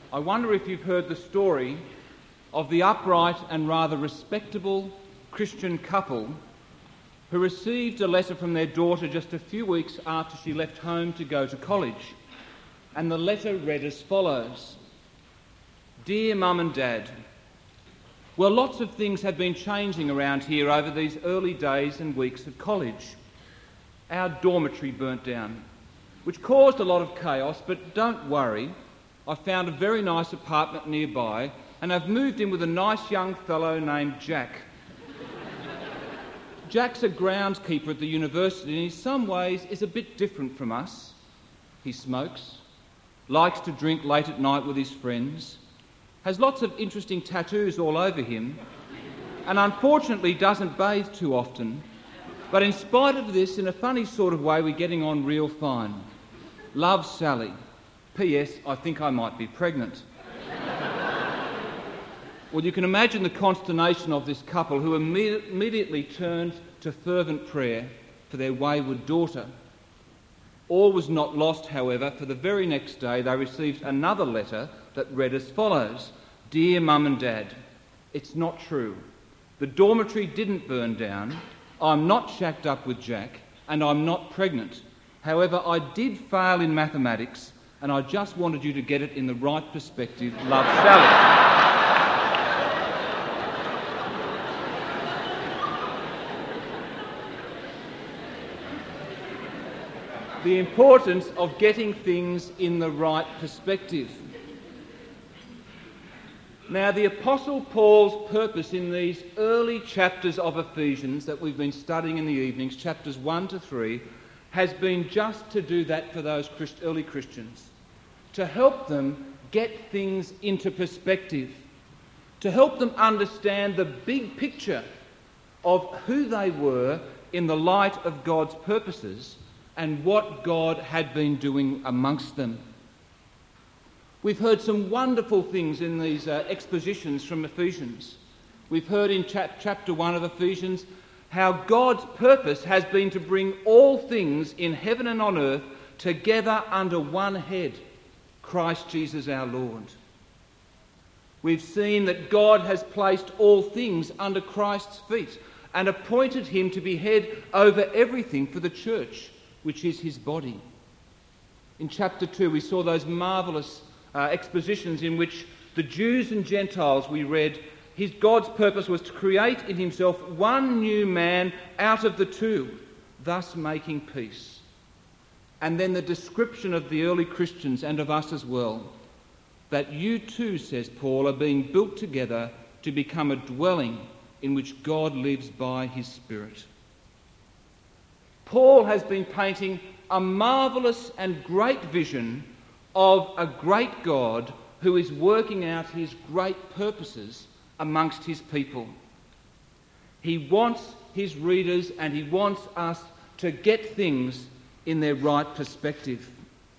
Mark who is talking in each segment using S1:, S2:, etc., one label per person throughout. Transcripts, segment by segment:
S1: I wonder if you've heard the story of the upright and rather respectable Christian couple who received a letter from their daughter just a few weeks after she left home to go to college. And the letter read as follows: Dear Mum and Dad, well, lots of things have been changing around here over these early days and weeks of college. Our dormitory burnt down, which caused a lot of chaos, but don't worry, I found a very nice apartment nearby and I've moved in with a nice young fellow named Jack. Jack's a groundskeeper at the university and in some ways is a bit different from us. He smokes, likes to drink late at night with his friends, has lots of interesting tattoos all over him, and unfortunately doesn't bathe too often. But in spite of this, in a funny sort of way, we're getting on real fine. Love, Sally. P.S. I think I might be pregnant. Well, you can imagine the consternation of this couple who immediately turned to fervent prayer for their wayward daughter. All was not lost, however, for the very next day they received another letter that read as follows: Dear Mum and Dad, it's not true. The dormitory didn't burn down. I'm not shacked up with Jack, and I'm not pregnant. However, I did fail in mathematics, and I just wanted you to get it in the right perspective. Love, Sally. The importance of getting things in the right perspective. Now, the Apostle Paul's purpose in these early chapters of Ephesians that we've been studying in the evenings, chapters 1 to 3, has been just to do that for those early Christians, to help them get things into perspective, to help them understand the big picture of who they were in the light of God's purposes and what God had been doing amongst them. We've heard some wonderful things in these expositions from Ephesians. We've heard in chapter 1 of Ephesians how God's purpose has been to bring all things in heaven and on earth together under one head, Christ Jesus our Lord. We've seen that God has placed all things under Christ's feet and appointed him to be head over everything for the church, which is his body. In chapter 2 we saw those marvellous expositions in which the Jews and Gentiles, we read, God's purpose was to create in himself one new man out of the two, thus making peace. And then the description of the early Christians and of us as well, that you too, says Paul, are being built together to become a dwelling in which God lives by his Spirit. Paul has been painting a marvellous and great vision of a great God who is working out his great purposes amongst his people. He wants his readers and he wants us to get things in their right perspective.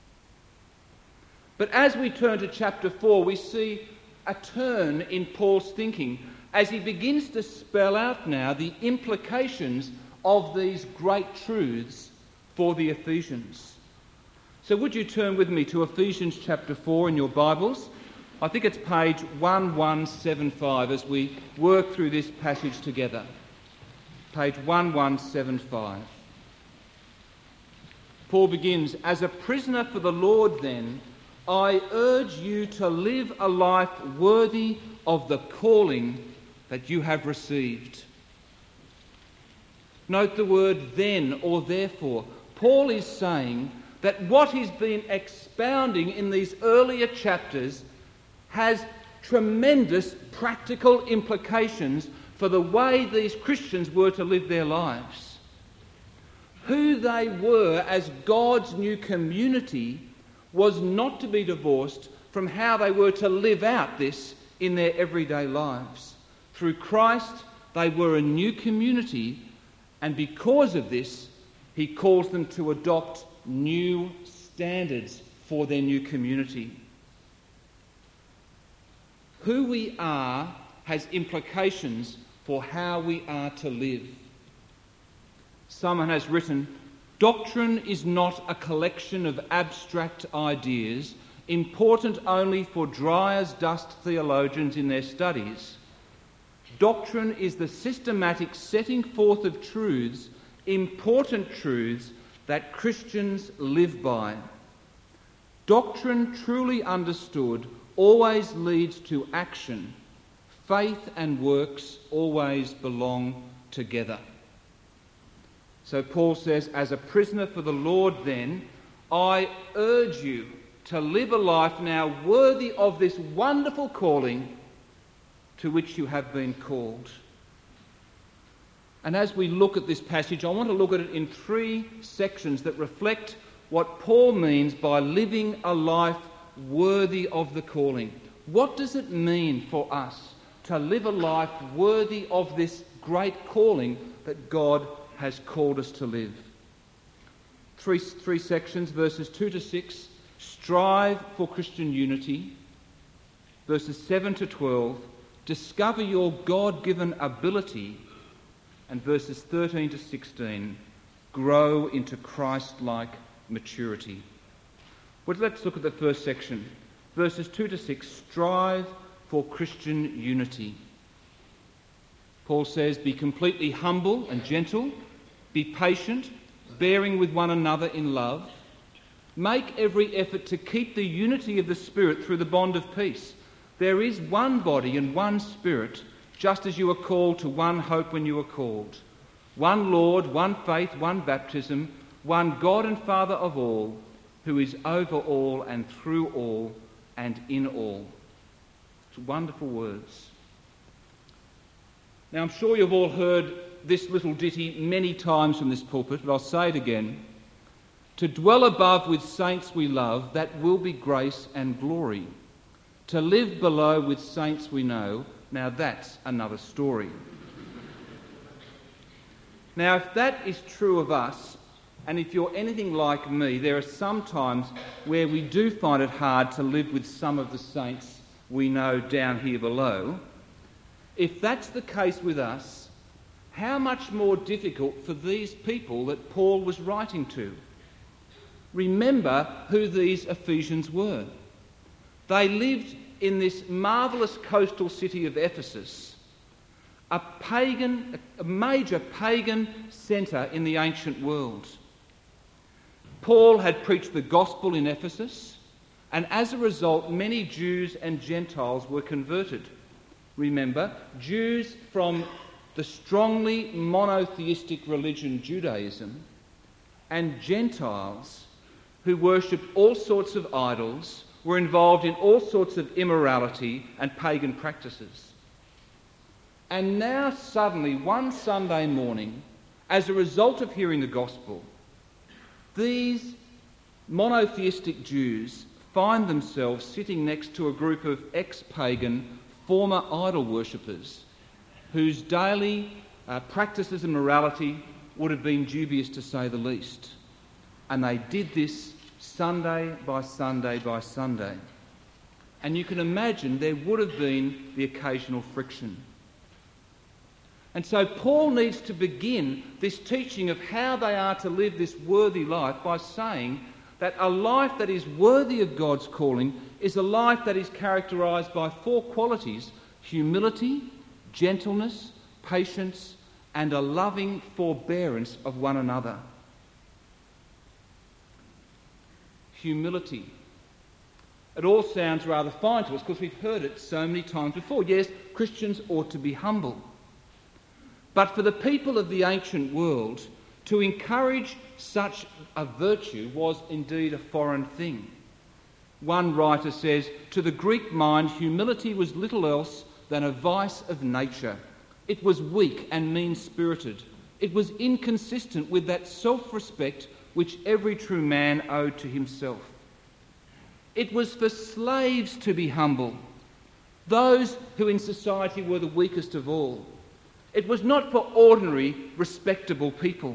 S1: But as we turn to chapter 4, we see a turn in Paul's thinking as he begins to spell out now the implications of these great truths for the Ephesians. So would you turn with me to Ephesians chapter 4 in your Bibles? I think it's page 1175 as we work through this passage together. Page 1175. Paul begins, As a prisoner for the Lord then, I urge you to live a life worthy of the calling that you have received. Note the word then or therefore. Paul is saying that what he's been expounding in these earlier chapters has tremendous practical implications for the way these Christians were to live their lives. Who they were as God's new community was not to be divorced from how they were to live out this in their everyday lives. Through Christ, they were a new community, and because of this, he calls them to adopt new standards for their new community. Who we are has implications for how we are to live. Someone has written, doctrine is not a collection of abstract ideas important only for dry-as-dust theologians in their studies. Doctrine is the systematic setting forth of truths, important truths, that Christians live by. Doctrine truly understood always leads to action. Faith and works always belong together. So Paul says, as a prisoner for the Lord then, I urge you to live a life now worthy of this wonderful calling to which you have been called. And as we look at this passage, I want to look at it in 3 sections that reflect what Paul means by living a life worthy of the calling. What does it mean for us to live a life worthy of this great calling that God has called us to live? Three sections, verses 2 to 6, strive for Christian unity. Verses 7 to 12, discover your God-given ability. And verses 13 to 16, grow into Christ-like maturity. Well, let's look at the first section. Verses 2 to 6, strive for Christian unity. Paul says, be completely humble and gentle, be patient, bearing with one another in love. Make every effort to keep the unity of the Spirit through the bond of peace. There is one body and one Spirit, just as you were called to one hope when you were called. One Lord, one faith, one baptism, one God and Father of all, who is over all and through all and in all. It's wonderful words. Now, I'm sure you've all heard this little ditty many times from this pulpit, but I'll say it again. To dwell above with saints we love, that will be grace and glory. To live below with saints we know, now that's another story. Now, if that is true of us, and if you're anything like me, there are some times where we do find it hard to live with some of the saints we know down here below. If that's the case with us, how much more difficult for these people that Paul was writing to? Remember who these Ephesians were. They lived in this marvellous coastal city of Ephesus, a major pagan centre in the ancient world. Paul had preached the gospel in Ephesus, and as a result, many Jews and Gentiles were converted. Remember, Jews from the strongly monotheistic religion Judaism, and Gentiles who worshipped all sorts of idols, were involved in all sorts of immorality and pagan practices. And now suddenly, one Sunday morning, as a result of hearing the gospel, these monotheistic Jews find themselves sitting next to a group of ex-pagan former idol worshippers whose daily practices and morality would have been dubious to say the least. And they did this Sunday by Sunday by Sunday. And you can imagine there would have been the occasional friction. And so Paul needs to begin this teaching of how they are to live this worthy life by saying that a life that is worthy of God's calling is a life that is characterised by 4 qualities: humility, gentleness, patience, and a loving forbearance of one another. Humility. It all sounds rather fine to us because we've heard it so many times before. Yes, Christians ought to be humble. But for the people of the ancient world, to encourage such a virtue was indeed a foreign thing. One writer says, to the Greek mind, humility was little else than a vice of nature. It was weak and mean-spirited. It was inconsistent with that self-respect which every true man owed to himself. It was for slaves to be humble, those who in society were the weakest of all. It was not for ordinary, respectable people.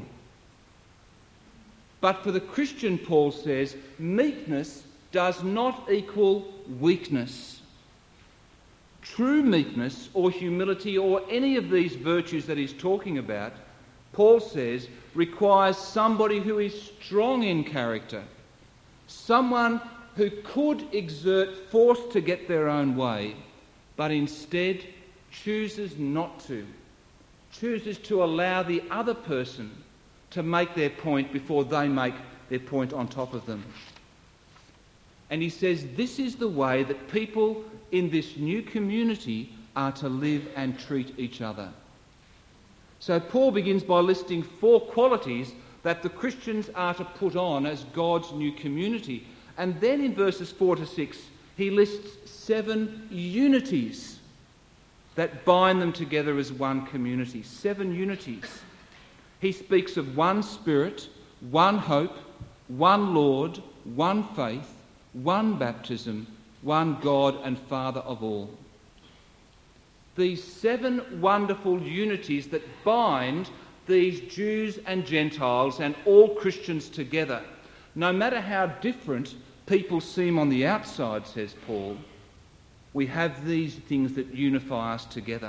S1: But for the Christian, Paul says, meekness does not equal weakness. True meekness or humility or any of these virtues that he's talking about, Paul says, requires somebody who is strong in character, someone who could exert force to get their own way, but instead chooses not to, chooses to allow the other person to make their point before they make their point on top of them. And he says this is the way that people in this new community are to live and treat each other. So Paul begins by listing 4 qualities that the Christians are to put on as God's new community. And then in verses 4 to 6, he lists 7 unities that bind them together as one community. 7 unities. He speaks of one Spirit, one hope, one Lord, one faith, one baptism, one God and Father of all. These 7 wonderful unities that bind these Jews and Gentiles and all Christians together, no matter how different people seem on the outside, says Paul, we have these things that unify us together.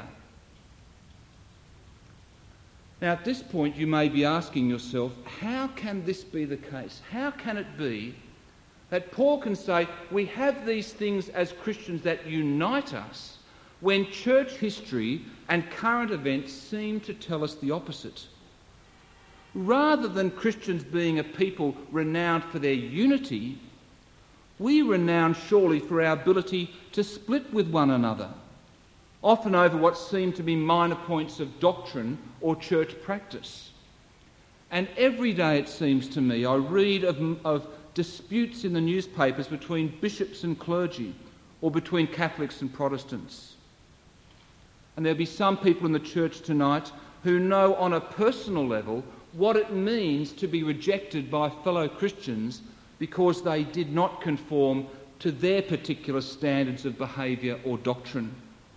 S1: Now, at this point, you may be asking yourself, how can this be the case? How can it be that Paul can say we have these things as Christians that unite us when church history and current events seem to tell us the opposite? Rather than Christians being a people renowned for their unity, we renowned surely for our ability to split with one another, often over what seem to be minor points of doctrine or church practice. And every day, it seems to me, I read of disputes in the newspapers between bishops and clergy, or between Catholics and Protestants. And there'll be some people in the church tonight who know on a personal level what it means to be rejected by fellow Christians because they did not conform to their particular standards of behaviour or doctrine.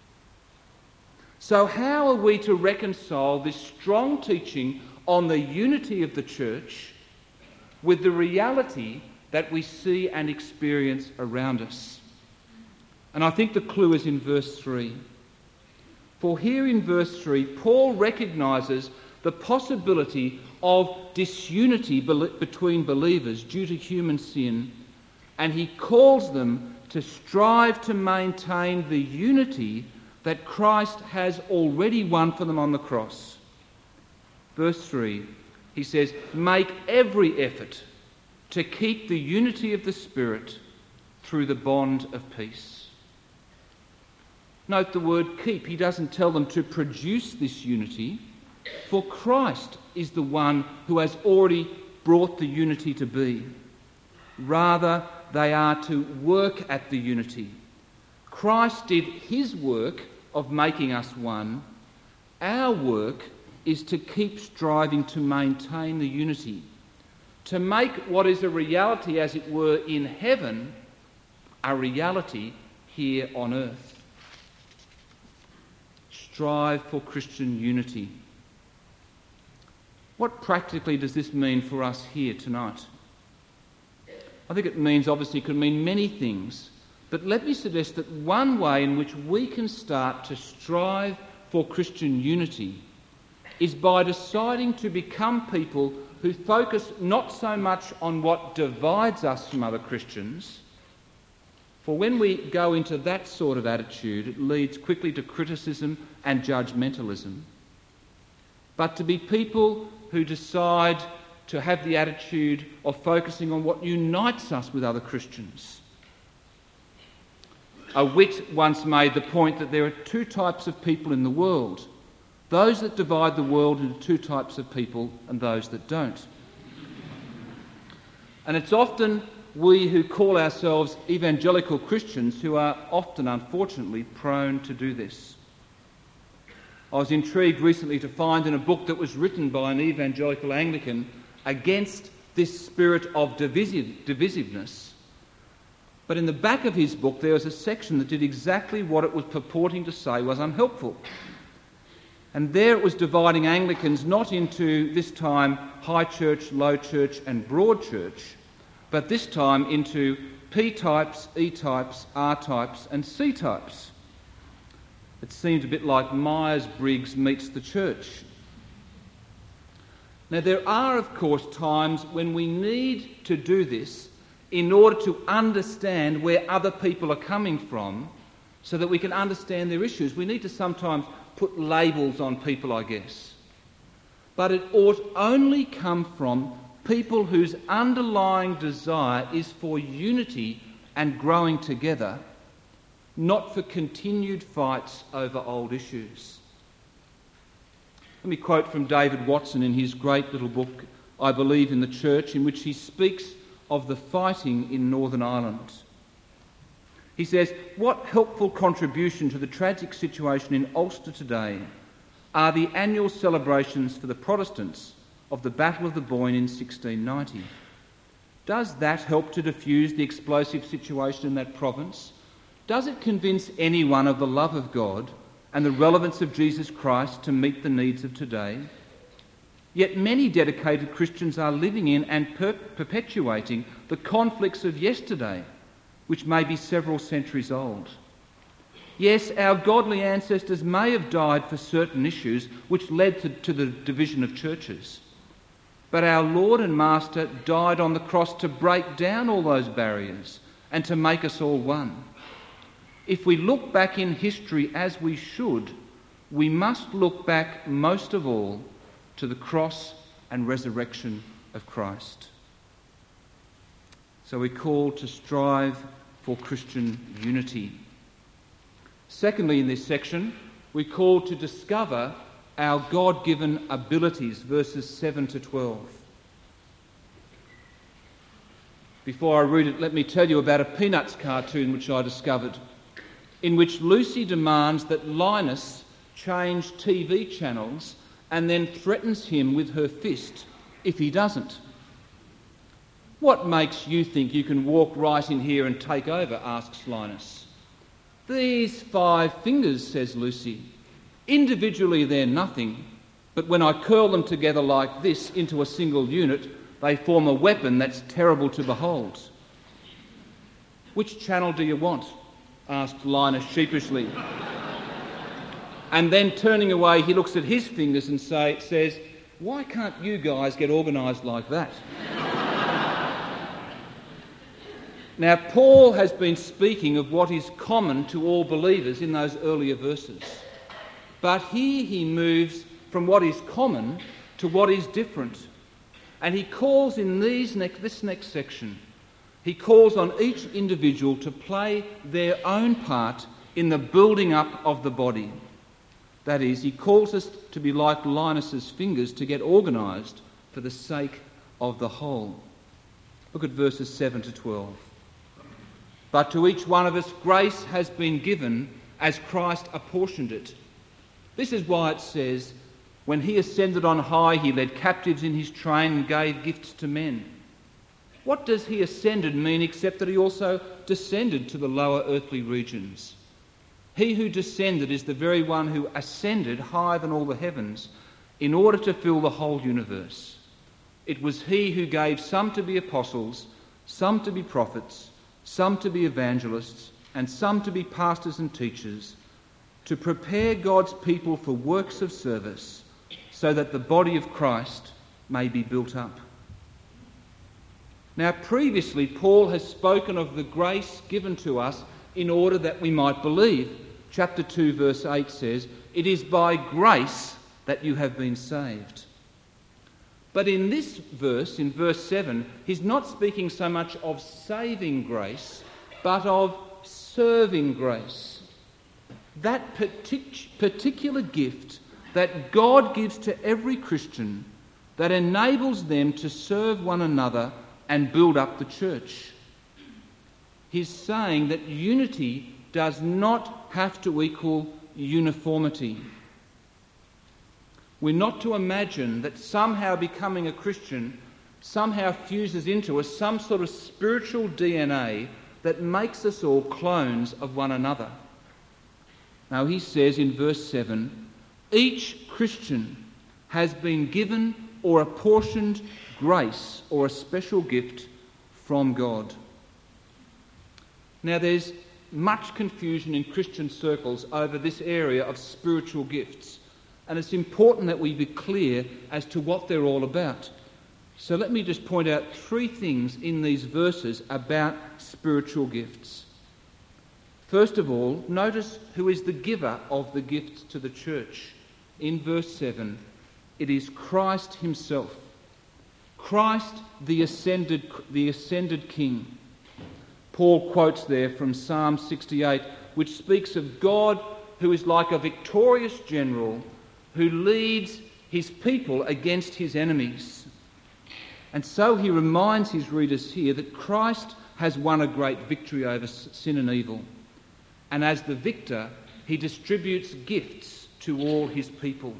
S1: So how are we to reconcile this strong teaching on the unity of the church with the reality that we see and experience around us? And I think the clue is in verse 3. For here in verse 3, Paul recognises the possibility of disunity between believers due to human sin, and he calls them to strive to maintain the unity that Christ has already won for them on the cross. Verse 3, he says, make every effort to keep the unity of the Spirit through the bond of peace. Note the word keep. He doesn't tell them to produce this unity, for Christ is the one who has already brought the unity to be. Rather, they are to work at the unity. Christ did his work of making us one. Our work is to keep striving to maintain the unity, to make what is a reality, as it were, in heaven, a reality here on earth. Strive for Christian unity. What practically does this mean for us here tonight? I think it means, obviously, it could mean many things, but let me suggest that one way in which we can start to strive for Christian unity is by deciding to become people who focus not so much on what divides us from other Christians, for when we go into that sort of attitude, it leads quickly to criticism and judgmentalism, but to be people who decide to have the attitude of focusing on what unites us with other Christians. A wit once made the point that there are 2 types of people in the world: those that divide the world into 2 types of people and those that don't. And it's often we who call ourselves evangelical Christians who are often, unfortunately, prone to do this. I was intrigued recently to find in a book that was written by an evangelical Anglican against this spirit of divisiveness. But in the back of his book there was a section that did exactly what it was purporting to say was unhelpful. And there it was dividing Anglicans not into, this time, high church, low church and broad church, but this time into P-types, E-types, R-types and C-types. It seemed a bit like Myers-Briggs meets the church. Now, there are, of course, times when we need to do this in order to understand where other people are coming from so that we can understand their issues. We need to sometimes put labels on people, I guess. But it ought only come from people whose underlying desire is for unity and growing together, not for continued fights over old issues. Let me quote from David Watson in his great little book, I Believe in the Church, in which he speaks of the fighting in Northern Ireland. He says, "What helpful contribution to the tragic situation in Ulster today are the annual celebrations for the Protestants of the Battle of the Boyne in 1690. Does that help to diffuse the explosive situation in that province? Does it convince anyone of the love of God and the relevance of Jesus Christ to meet the needs of today? Yet many dedicated Christians are living in and perpetuating the conflicts of yesterday, which may be several centuries old. Yes, our godly ancestors may have died for certain issues which led to the division of churches. But our Lord and Master died on the cross to break down all those barriers and to make us all one. If we look back in history as we should, we must look back most of all to the cross and resurrection of Christ." So we're called to strive for Christian unity. Secondly, in this section, we're called to discover our God-given abilities, verses 7 to 12. Before I read it, let me tell you about a Peanuts cartoon which I discovered, in which Lucy demands that Linus change TV channels and then threatens him with her fist if he doesn't. "What makes you think you can walk right in here and take over?" asks Linus. "These 5 fingers," says Lucy. "Individually they're nothing, but when I curl them together like this into a single unit, they form a weapon that's terrible to behold." "Which channel do you want?" asked Linus sheepishly. And then turning away, he looks at his fingers and says, "Why can't you guys get organised like that?" Now, Paul has been speaking of what is common to all believers in those earlier verses. But here he moves from what is common to what is different. And he calls in this next section, he calls on each individual to play their own part in the building up of the body. That is, he calls us to be like Linus's fingers, to get organised for the sake of the whole. Look at verses 7 to 12. "But to each one of us grace has been given as Christ apportioned it. This is why it says, when he ascended on high, he led captives in his train and gave gifts to men. What does he ascended mean except that he also descended to the lower earthly regions? He who descended is the very one who ascended higher than all the heavens in order to fill the whole universe. It was he who gave some to be apostles, some to be prophets, some to be evangelists, and some to be pastors and teachers, to prepare God's people for works of service, so that the body of Christ may be built up." Now, previously, Paul has spoken of the grace given to us in order that we might believe. Chapter 2, verse 8 says, "It is by grace that you have been saved." But in this verse, in verse 7, he's not speaking so much of saving grace, but of serving grace. That particular gift that God gives to every Christian that enables them to serve one another and build up the church. He's saying that unity does not have to equal uniformity. We're not to imagine that somehow becoming a Christian somehow fuses into us some sort of spiritual DNA that makes us all clones of one another. Now he says in verse 7, each Christian has been given or apportioned grace or a special gift from God. Now there's much confusion in Christian circles over this area of spiritual gifts. And it's important that we be clear as to what they're all about. So let me just point out three things in these verses about spiritual gifts. First of all, notice who is the giver of the gifts to the church. In verse 7, it is Christ himself. Christ, the ascended King. Paul quotes there from Psalm 68, which speaks of God who is like a victorious general who leads his people against his enemies. And so he reminds his readers here that Christ has won a great victory over sin and evil. And as the victor, he distributes gifts to all his people.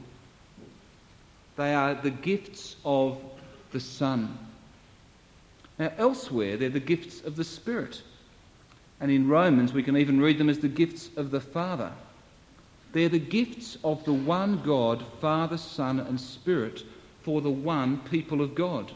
S1: They are the gifts of the Son. Now, elsewhere, they're the gifts of the Spirit. And in Romans, we can even read them as the gifts of the Father. They're the gifts of the one God, Father, Son, and Spirit, for the one people of God.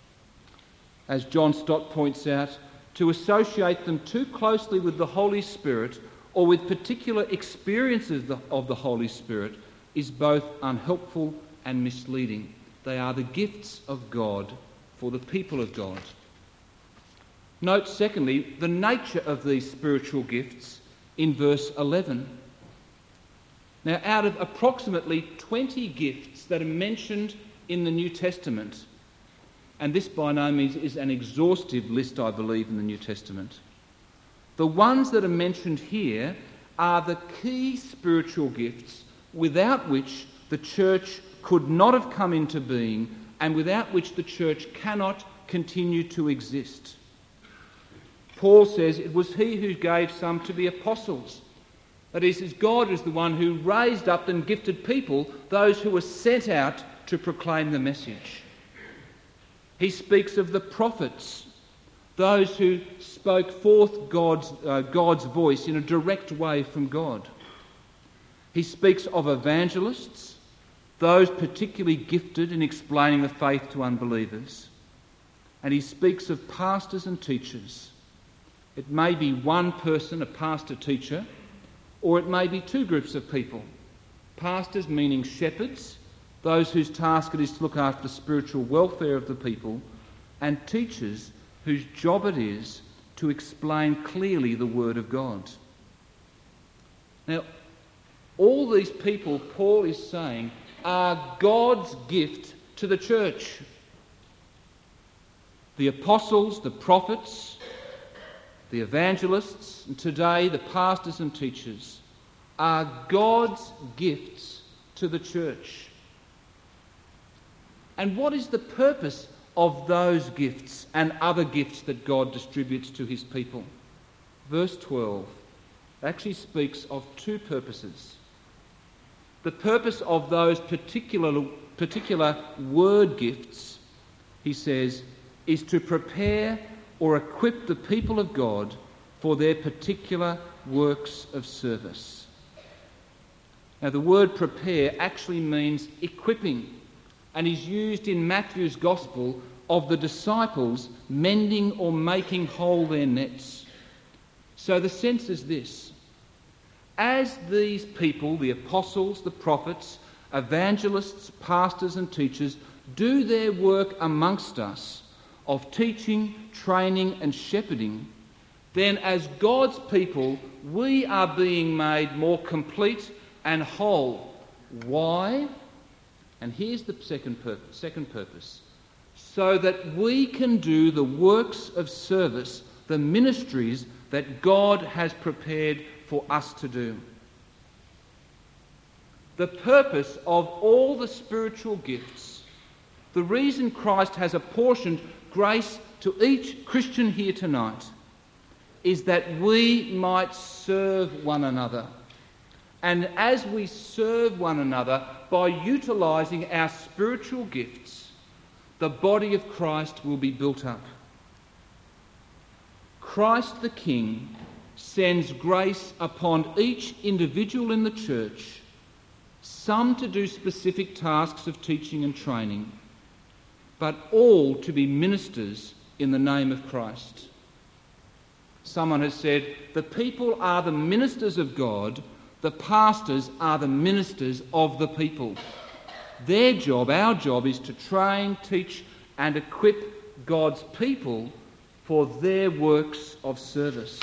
S1: As John Stott points out, to associate them too closely with the Holy Spirit or with particular experiences of the Holy Spirit is both unhelpful and misleading. They are the gifts of God for the people of God. Note, secondly, the nature of these spiritual gifts in verse 11. Now, out of approximately 20 gifts that are mentioned in the New Testament, and this by no means is an exhaustive list, I believe, in the New Testament, the ones that are mentioned here are the key spiritual gifts without which the church could not have come into being and without which the church cannot continue to exist. Paul says it was he who gave some to be apostles. That is, God is the one who raised up and gifted people, those who were sent out to proclaim the message. He speaks of the prophets, those who spoke forth God's voice in a direct way from God. He speaks of evangelists, those particularly gifted in explaining the faith to unbelievers. And he speaks of pastors and teachers. It may be one person, a pastor-teacher, or it may be two groups of people. Pastors meaning shepherds, those whose task it is to look after the spiritual welfare of the people, and teachers whose job it is to explain clearly the Word of God. Now, all these people, Paul is saying, are God's gift to the church. The apostles, the prophets, the evangelists, and today the pastors and teachers are God's gifts to the church. And what is the purpose of those gifts and other gifts that God distributes to his people? Verse 12 actually speaks of two purposes. The purpose of those particular word gifts, he says, is to prepare or equip the people of God for their particular works of service. Now, the word prepare actually means equipping, and is used in Matthew's Gospel of the disciples mending or making whole their nets. So the sense is this: as these people, the apostles, the prophets, evangelists, pastors and teachers, do their work amongst us of teaching, training and shepherding, then as God's people we are being made more complete and whole. Why? And here's the second purpose. So that we can do the works of service, the ministries that God has prepared for us to do. The purpose of all the spiritual gifts, the reason Christ has apportioned grace to each Christian here tonight, is that we might serve one another. And as we serve one another by utilising our spiritual gifts, the body of Christ will be built up. Christ the King sends grace upon each individual in the church, some to do specific tasks of teaching and training, but all to be ministers in the name of Christ. Someone has said, the people are the ministers of God, the pastors are the ministers of the people. Their job, our job, is to train, teach and equip God's people for their works of service.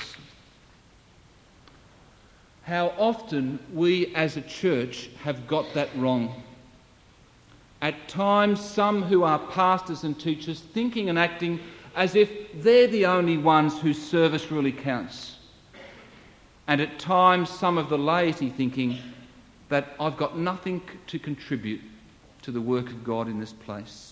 S1: How often we as a church have got that wrong. At times, some who are pastors and teachers thinking and acting as if they're the only ones whose service really counts. And at times, some of the laity thinking that I've got nothing to contribute to the work of God in this place.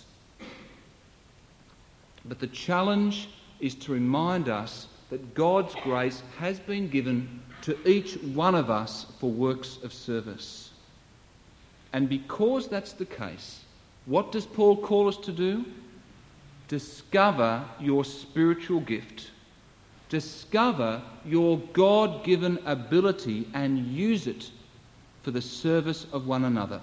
S1: But the challenge is to remind us that God's grace has been given to each one of us for works of service. And because that's the case, what does Paul call us to do? Discover your spiritual gift. Discover your God-given ability and use it for the service of one another.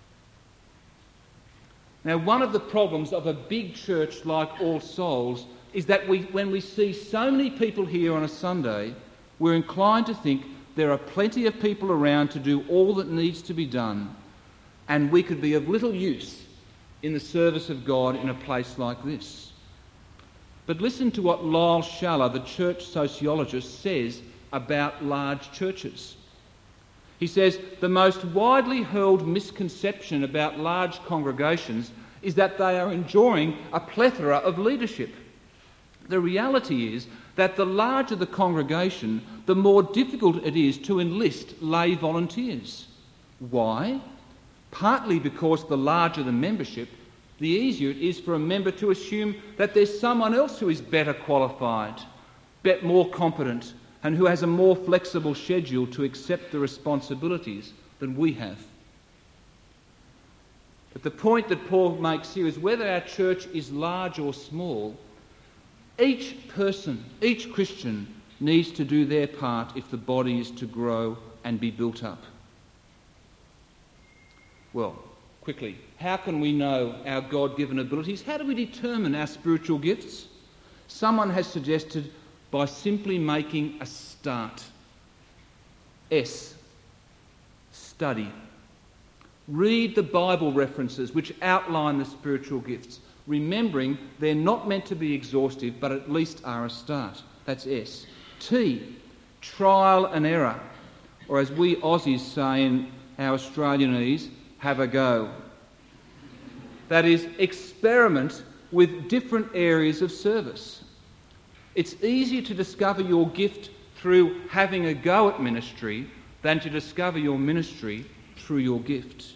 S1: Now, one of the problems of a big church like All Souls is that when we see so many people here on a Sunday, we're inclined to think there are plenty of people around to do all that needs to be done, and we could be of little use in the service of God in a place like this. But listen to what Lyle Schaller, the church sociologist, says about large churches. He says, the most widely held misconception about large congregations is that they are enjoying a plethora of leadership. The reality is that the larger the congregation, the more difficult it is to enlist lay volunteers. Why? Partly because the larger the membership, the easier it is for a member to assume that there's someone else who is better qualified, more competent, and who has a more flexible schedule to accept the responsibilities than we have. But the point that Paul makes here is whether our church is large or small, each person, each Christian, needs to do their part if the body is to grow and be built up. Well, quickly, how can we know our God-given abilities? How do we determine our spiritual gifts? Someone has suggested by simply making a start. S, study. Read the Bible references which outline the spiritual gifts, remembering they're not meant to be exhaustive, but at least are a start. That's S. T, trial and error, or as we Aussies say in our Australianese, have a go. That is, experiment with different areas of service. It's easier to discover your gift through having a go at ministry than to discover your ministry through your gift.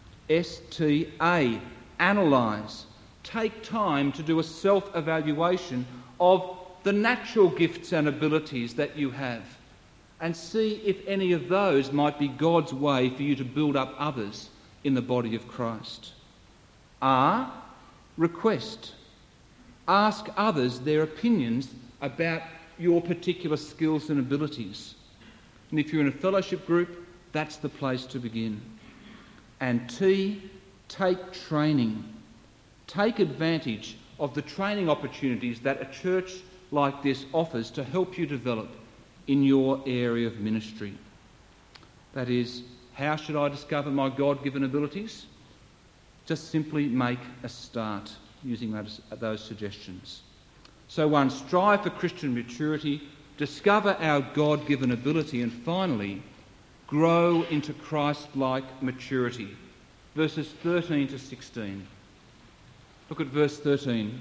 S1: S-T-A, analyse. Take time to do a self-evaluation of the natural gifts and abilities that you have and see if any of those might be God's way for you to build up others in the body of Christ. R, request. Ask others their opinions about your particular skills and abilities. And if you're in a fellowship group, that's the place to begin. And T, take training. Take advantage of the training opportunities that a church like this offers to help you develop in your area of ministry. That is, how should I discover my God-given abilities? Just simply make a start using those suggestions. So 1, strive for Christian maturity, discover our God-given ability, and finally, grow into Christ-like maturity. Verses 13 to 16. Look at verse 13.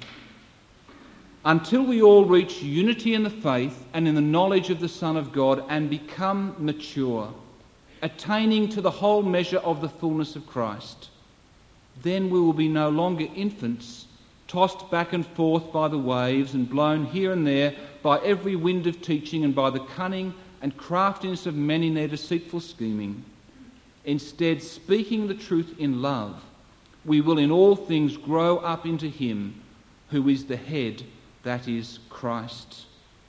S1: Until we all reach unity in the faith and in the knowledge of the Son of God and become mature, attaining to the whole measure of the fullness of Christ. Then we will be no longer infants, tossed back and forth by the waves and blown here and there by every wind of teaching and by the cunning and craftiness of men in their deceitful scheming. Instead, speaking the truth in love, we will in all things grow up into him who is the head, that is Christ.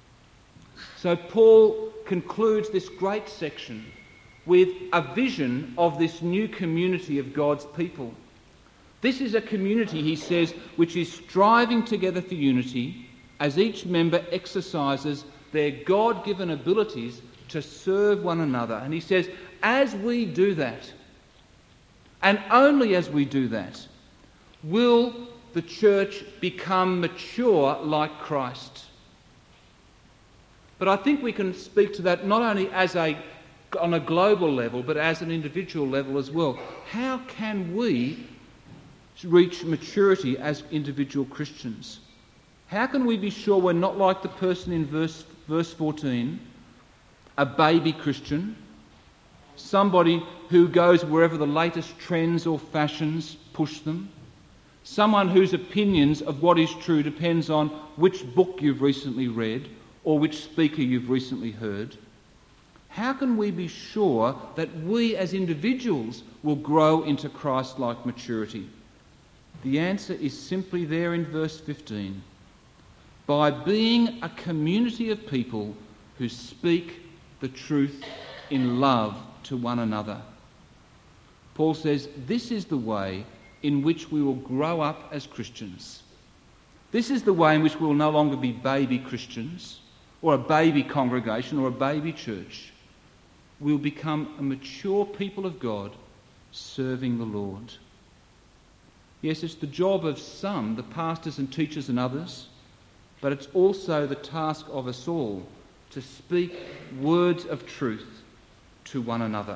S1: So Paul concludes this great section with a vision of this new community of God's people. This is a community, he says, which is striving together for unity as each member exercises their God-given abilities to serve one another. And he says, as we do that, and only as we do that, will the church become mature like Christ? But I think we can speak to that not only on a global level, but as an individual level as well. How can we reach maturity as individual Christians? How can we be sure we're not like the person in verse 14, a baby Christian, somebody who goes wherever the latest trends or fashions push them, someone whose opinions of what is true depends on which book you've recently read or which speaker you've recently heard? How can we be sure that we as individuals will grow into Christ-like maturity? The answer is simply there in verse 15. By being a community of people who speak the truth in love to one another. Paul says this is the way in which we will grow up as Christians. This is the way in which we will no longer be baby Christians or a baby congregation or a baby church. We'll become a mature people of God serving the Lord. Yes, it's the job of some, the pastors and teachers and others, but it's also the task of us all to speak words of truth to one another.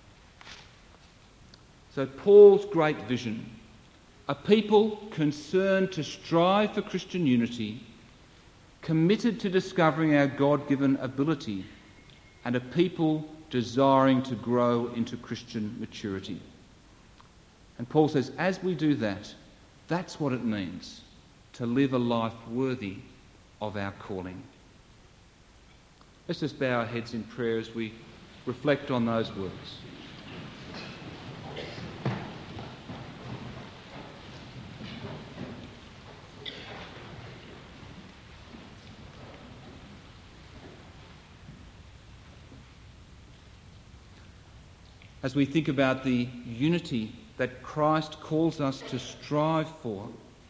S1: So Paul's great vision, a people concerned to strive for Christian unity, committed to discovering our God-given ability, and a people desiring to grow into Christian maturity. And Paul says, as we do that, that's what it means to live a life worthy of our calling. Let's just bow our heads in prayer as we reflect on those words. As we think about the unity that Christ calls us to strive for,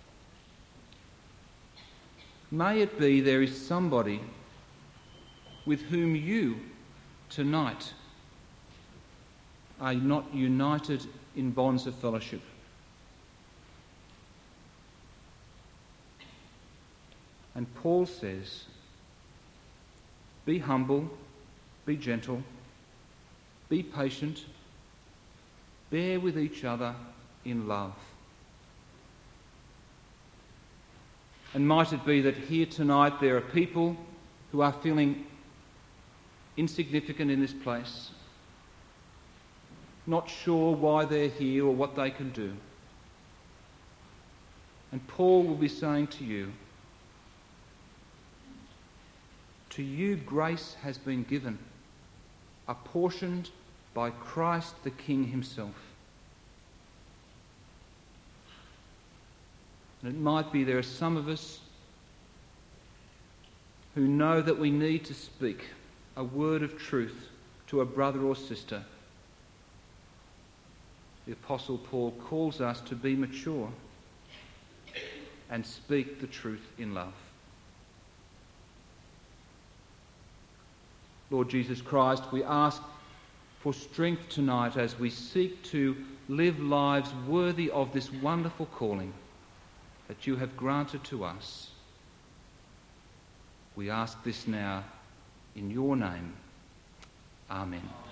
S1: may it be there is somebody with whom you tonight are not united in bonds of fellowship. And Paul says, be humble, be gentle, be patient, bear with each other in love. And might it be that here tonight there are people who are feeling insignificant in this place, not sure why they're here or what they can do. And Paul will be saying to you grace has been given, apportioned by Christ the King himself. And it might be there are some of us who know that we need to speak a word of truth to a brother or sister. The Apostle Paul calls us to be mature and speak the truth in love. Lord Jesus Christ, we ask for strength tonight as we seek to live lives worthy of this wonderful calling that you have granted to us. We ask this now in your name. Amen.